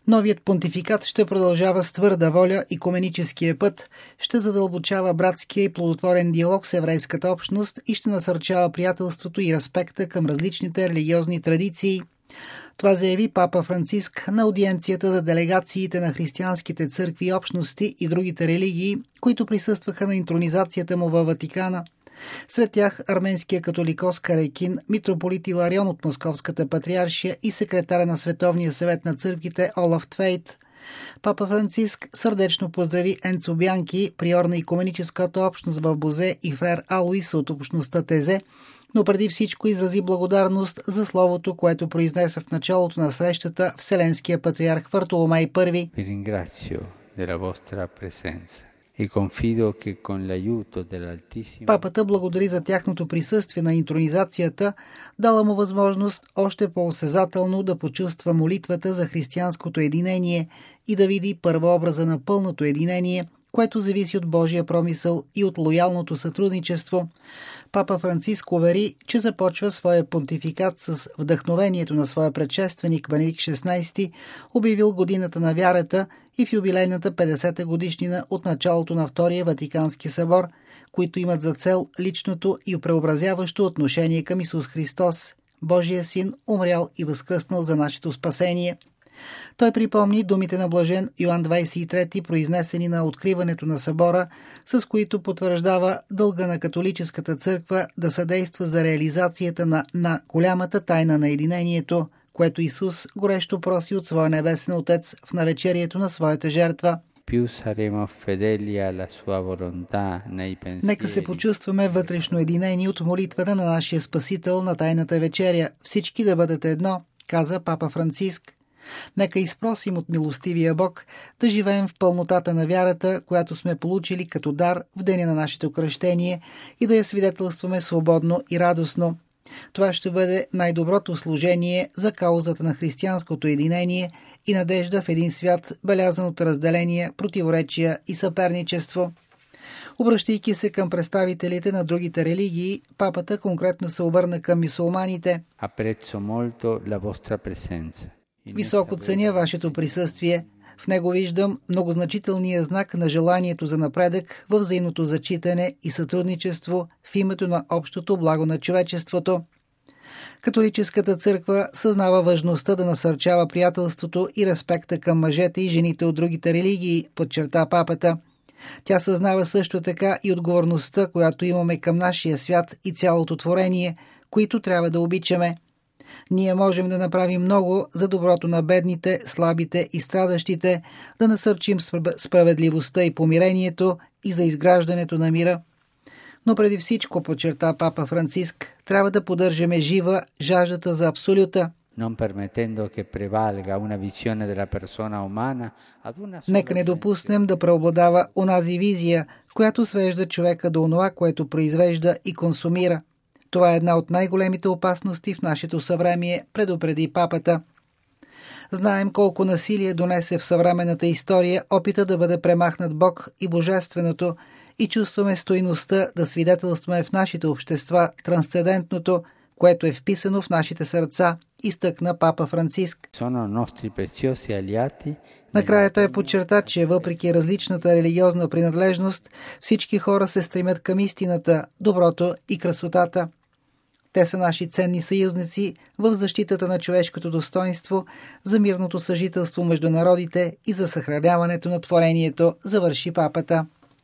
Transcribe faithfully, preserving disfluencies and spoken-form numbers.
Новият понтификат ще продължава с твърда воля икуменическия път, ще задълбочава братския и плодотворен диалог с еврейската общност и ще насърчава приятелството и респекта към различните религиозни традиции. Това заяви папа Франциск на аудиенцията за делегациите на християнските църкви и общности и другите религии, които присъстваха на интронизацията му във Ватикана. Сред тях арменския католикос Карайкин, митрополит Иларион от Московската патриаршия и секретаря на Световния съвет на църквите Олаф Твейт. Папа Франциск сърдечно поздрави Енцо Бянки, приор на икуменическата общност в Бозе, и фрер Алуис от общността Тезе, но преди всичко изрази благодарност за словото, което произнесе в началото на срещата Вселенския патриарх Вартоломей Първи. Ви ringrazio della vostra presenza. И confido che con l'aiuto dell'Altissimo... Папата благодари за тяхното присъствие на интронизацията, дала му възможност още по-осезателно да почувства молитвата за християнското единение и да види първообраза на пълното единение, което зависи от Божия промисъл и от лоялното сътрудничество. Папа Франциск увери, че започва своя понтификат с вдъхновението на своя предшественик Бенедикт шестнайсети, обявил годината на вярата и в юбилейната петдесета годишнина от началото на Втория Ватикански събор, които имат за цел личното и преобразяващо отношение към Исус Христос, Божия син, умрял и възкръснал за нашето спасение. Той припомни думите на блажен Йоан двайсет и трети, произнесени на откриването на събора, с които потвърждава дълга на католическата църква да съдейства за реализацията на, на голямата тайна на единението, което Исус горещо проси от своя небесен Отец в навечерието на своята жертва. Нека се почувстваме вътрешно единени от молитвата на нашия Спасител на тайната вечеря. Всички да бъдат едно, каза папа Франциск. Нека изпросим от милостивия Бог да живеем в пълнотата на вярата, която сме получили като дар в деня на нашето кръщение, и да я свидетелстваме свободно и радостно. Това ще бъде най-доброто служение за каузата на християнското единение и надежда в един свят, белязан от разделения, противоречия и съперничество. Обръщайки се към представителите на другите религии, папата конкретно се обърна към мюсюлманите. Apprezzo molto la vostra presenza. Високо ценя вашето присъствие. В него виждам многозначителния знак на желанието за напредък във взаимното зачитане и сътрудничество в името на общото благо на човечеството. Католическата църква съзнава важността да насърчава приятелството и респекта към мъжете и жените от другите религии, подчерта папата. Тя съзнава също така и отговорността, която имаме към нашия свят и цялото творение, които трябва да обичаме. Ние можем да направим много за доброто на бедните, слабите и страдащите, да насърчим справедливостта и помирението и за изграждането на мира. Но преди всичко, подчерта папа Франциск, трябва да поддържаме жива жаждата за абсолюта. Нека не допуснем да преобладава онази визия, която свежда човека до онова, което произвежда и консумира. Това е една от най-големите опасности в нашето съвремие, предупреди папата. Знаем колко насилие донесе в съвременната история опита да бъде премахнат Бог и Божественото, и чувстваме стойността да свидетелстваме в нашите общества трансцендентното, което е вписано в нашите сърца, изтъкна папа Франциск. Накрая той подчерта, че въпреки различната религиозна принадлежност, всички хора се стремят към истината, доброто и красотата. Те са наши ценни съюзници в защитата на човешкото достоинство, за мирното съжителство между народите и за съхраняването на творението, завърши папата.